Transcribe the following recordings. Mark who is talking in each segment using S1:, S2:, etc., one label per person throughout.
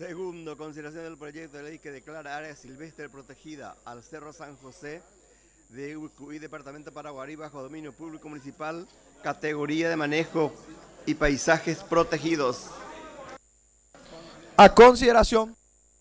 S1: Segundo, consideración del proyecto de ley que declara área silvestre protegida al Cerro San José de Ucuy, departamento de Paraguarí, bajo dominio público municipal, categoría de manejo y paisajes protegidos.
S2: A consideración.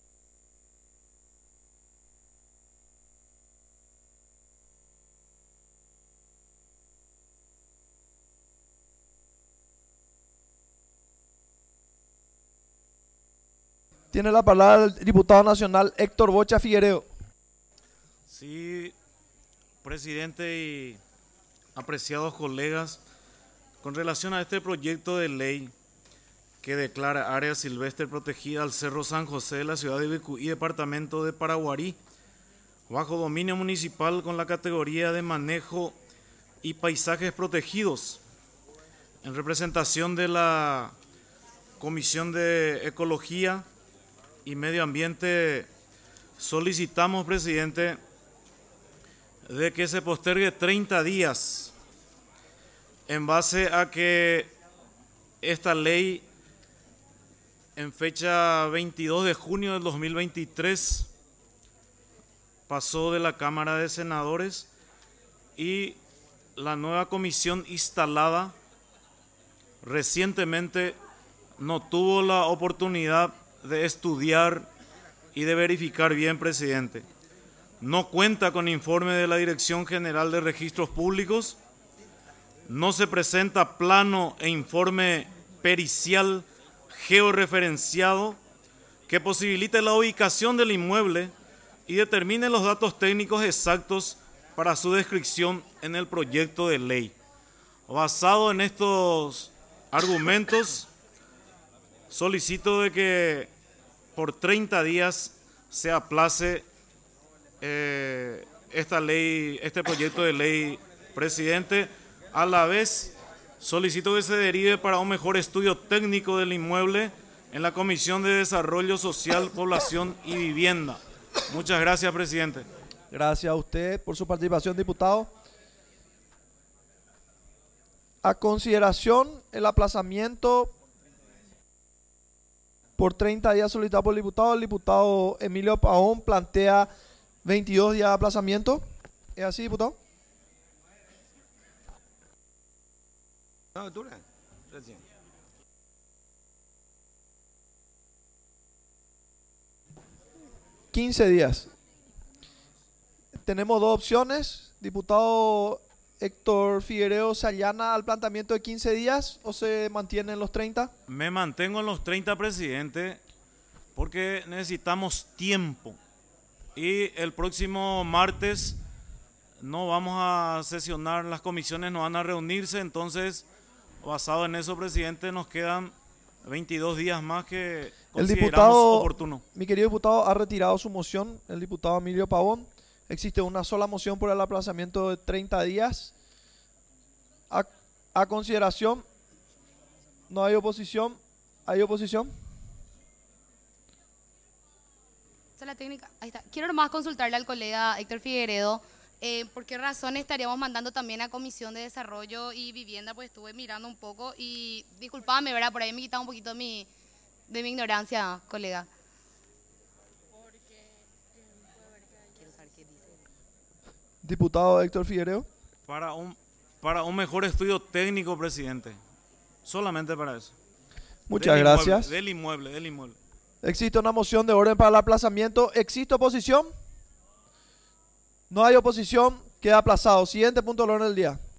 S2: Tiene la palabra el diputado nacional Héctor Bocha Figueiredo.
S3: Sí, presidente y apreciados colegas, con relación a este proyecto de ley que declara área silvestre protegida al Cerro San José de la ciudad de Bicuí, departamento de Paraguarí, bajo dominio municipal con la categoría de manejo y paisajes protegidos, en representación de la Comisión de Ecología y Medio Ambiente, solicitamos, presidente, de que se postergue 30 días en base a que esta ley en fecha 22 de junio del 2023 pasó de la Cámara de Senadores y la nueva comisión instalada recientemente no tuvo la oportunidad de estudiar y de verificar bien, presidente. No cuenta con informe de la Dirección General de Registros Públicos, no se presenta plano e informe pericial georreferenciado que posibilite la ubicación del inmueble y determine los datos técnicos exactos para su descripción en el proyecto de ley. Basado en estos argumentos, solicito de que por 30 días se aplace esta ley, este proyecto de ley, presidente. A la vez, solicito que se derive para un mejor estudio técnico del inmueble en la Comisión de Desarrollo Social, Población y Vivienda. Muchas gracias, presidente.
S2: Gracias a usted por su participación, diputado. A consideración, el aplazamiento por 30 días solicitado por el diputado Emilio Pavón plantea 22 días de aplazamiento. ¿Es así, diputado?
S1: No, dura. Recién.
S2: $15. Tenemos dos opciones. Diputado Héctor Figueiredo, ¿se allana al planteamiento de 15 días o se mantiene en los 30?
S3: Me mantengo en los 30, presidente, porque necesitamos tiempo. Y el próximo martes no vamos a sesionar, las comisiones no van a reunirse, entonces, basado en eso, presidente, nos quedan 22 días más que consideramos oportuno.
S2: Mi querido diputado, ha retirado su moción, el diputado Emilio Pavón. Existe una sola moción por el aplazamiento de 30 días. A consideración, no hay oposición. ¿Hay oposición?
S4: La técnica, ahí está. Quiero nomás consultarle al colega Héctor Figueiredo por qué razón estaríamos mandando también a Comisión de Desarrollo y Vivienda, pues estuve mirando un poco y disculpame, ¿verdad? Por ahí me quitaba un poquito de mi ignorancia, colega.
S2: Diputado Héctor Figueiredo.
S3: Para un mejor estudio técnico, presidente. Solamente para eso.
S2: Muchas gracias.
S3: Del inmueble.
S2: Existe una moción de orden para el aplazamiento. ¿Existe oposición? No hay oposición. Queda aplazado. Siguiente punto del orden del día.